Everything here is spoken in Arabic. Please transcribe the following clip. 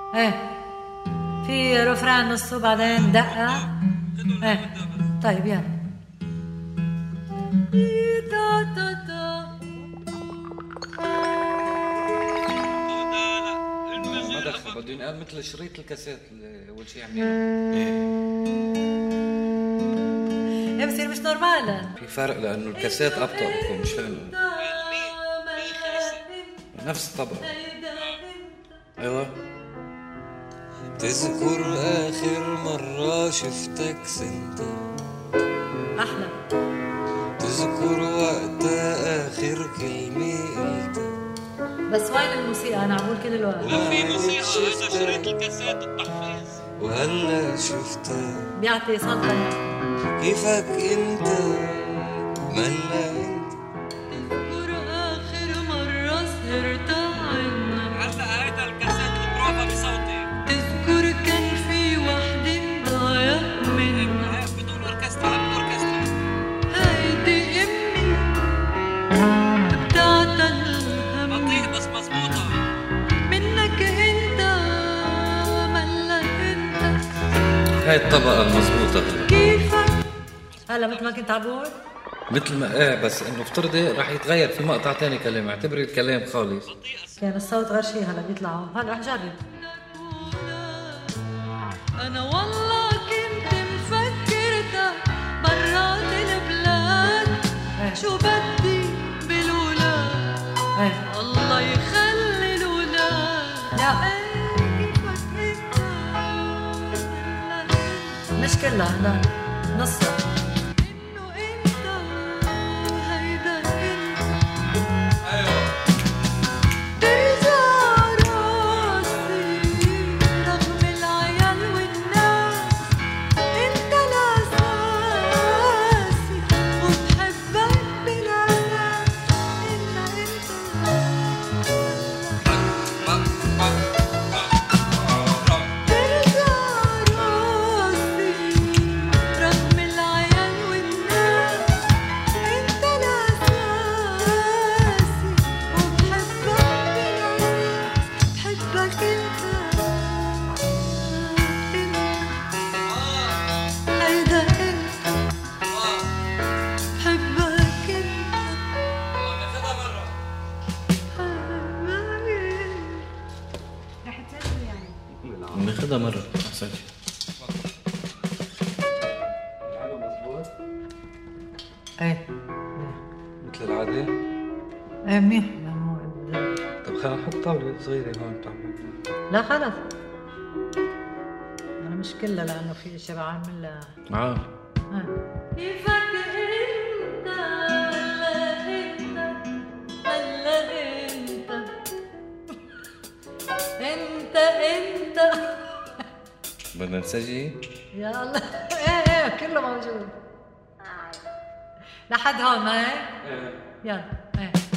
ايه في رفران نصه بعدين دقة. ايه طيب يلا. ما دخل بده ينقال مثل شريط الكاسيت اللي اول شيء عاملينه. ايه بصير مش نورمال. في فرق لانه الكاسيت ابطأ بكون مش لانه نفس الطبقة. ايوه. تذكر اخر مرة شفتك سنت احلى. تذكر وقتها اخر كلمة قلتها. بس وين الموسيقى؟ انا عمول كل الوقت. لا في موسيقى، هذا شريط الكاسيت التحفيز. وهلا شفتها بيعطي صدى. كيفك انت ملا انت. تذكر اخر مرة سهرت عنا. هلا هيدا الكاسيت البروفا بصوتي. تذكر كان في وحدة مضايق منا. بدون اوركسترا، اوركسترا. هيدي امي بتاعت الهم. بطيء بس مزبوطة. منك انت ملا انت. هاي الطبقة المضبوطة. كيفك هلا مثل ما كنت عبود. مثل ما بس انه افترضي رح يتغير في مقطع تاني كلام، اعتبري الكلام خالص. كان الصوت غير شيء هلا بيطلعوا. هلا رح جرب. انا والله كنت مفكرتك برات البلاد. شو بدي بالولاد. الله يخلي الولاد. لا كيفك انت مش كلها، لا نصها. انه انت هيدا انت. ترجع راسي رغم العيال والناس. انت الاساسي وبحبك بالاساس. ترجع راسي رغم العيال والناس. انت الاساسي وبحبك بالاساس. بحبك انت هيدا انت. بحبك انت رح تسجل يعني. بناخدها مرة احسن شيء. ايه مثل العادة. ايه منيح لانه طب خلينا نحط طاولة صغيرة هون بتعمل. لا خلص. انا مش كلها لانه في اشياء بعملها. كيفك انت هلا انت انت بدنا نسجل. يا الله. ايه كله موجود لحد هون. ما هيك؟ يلا ايه